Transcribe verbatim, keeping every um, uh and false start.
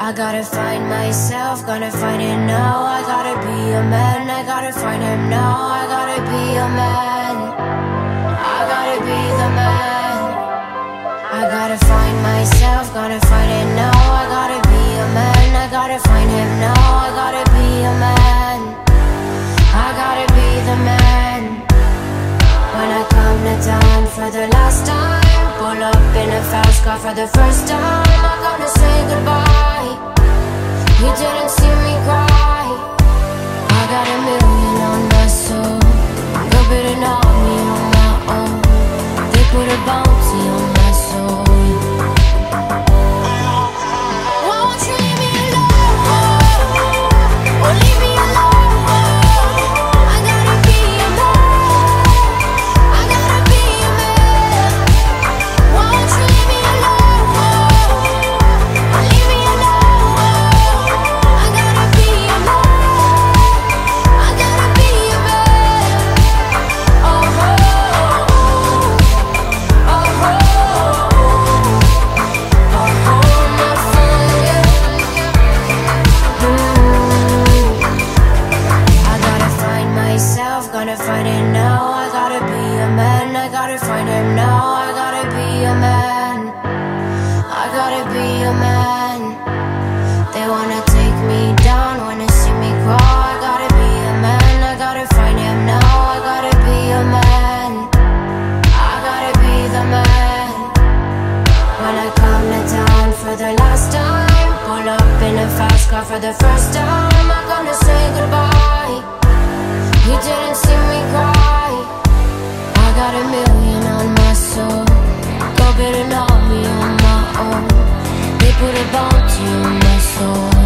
I gotta find myself, gonna find it now. I gotta be a man, I gotta find him now. I gotta be a man, I gotta be the man. I gotta find myself, gotta find it now. I gotta be a man, I gotta find him now. I gotta be a man, I gotta be the man. When I come to town for the last time, pull up in a fast car for the first time, I'm gonna say goodbye. You didn't see me cry. I got a million on my soul, go bid an army on my own. They put a bounty on my soul. Won't you leave me alone? Or leave me alone? I gotta be a man, I gotta be a man. Won't you leave me alone? Or leave me alone? I gotta be a man, I gotta be a man. Oh, oh, oh, oh, oh, my fire. Mm. I gotta find myself, gonna find it now. I gotta be a man, I gotta find him now. I gotta be a man, I gotta be a man. They wanna take me down, wanna see me crawl. I gotta be a man, I gotta find him now. I gotta be a man, I gotta be the man. When I come to town for the last time, pull up in a fast car for the first time, I'm gonna say goodbye. You didn't see me cry. I got a million on my soul, go bid an army on my own. They put a bounty on my soul.